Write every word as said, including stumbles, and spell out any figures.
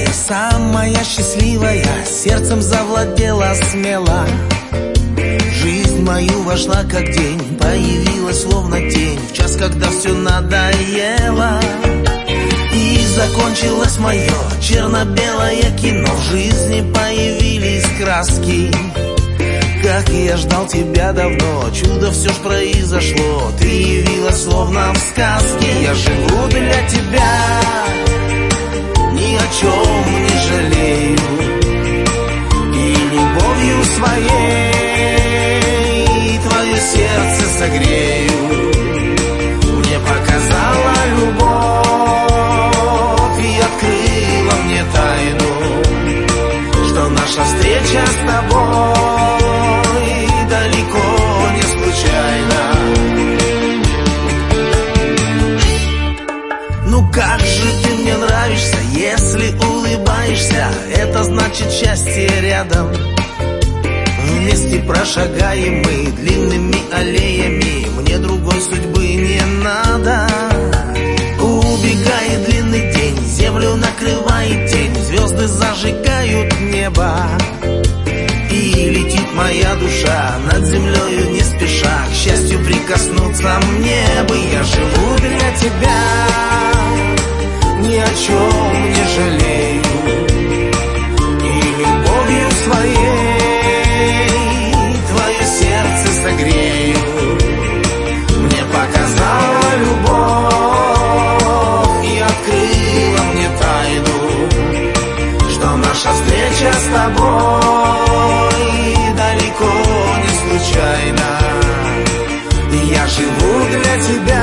самая счастливая, сердцем завладела смело. Жизнь мою вошла как день, появилась словно тень в час, когда все надоело. И закончилось мое черно-белое кино, в жизни появились краски. Как я ждал тебя давно, чудо все ж произошло, ты явилась словно в сказке. Я живу для тебя, ни о чем не жалею, и любовью своей твое сердце согрею. Мне показала любовь и открыла мне тайну, что наша встреча с тобой далеко не случайна. Ну как же ты мне нравишься, если улыбаешься, это значит счастье рядом. Вместе прошагаем мы длинными аллеями, мне другой судьбы не надо. Убегает длинный день, землю накрывает тень, звезды зажигают небо. И летит моя душа над землею не спеша, к счастью прикоснуться мне бы. Я живу для тебя, ни о чем не жалею, и любовью своей твое сердце согрею. Мне показала любовь и открыла мне тайну, что наша встреча с тобой далеко не случайна. Я живу для тебя,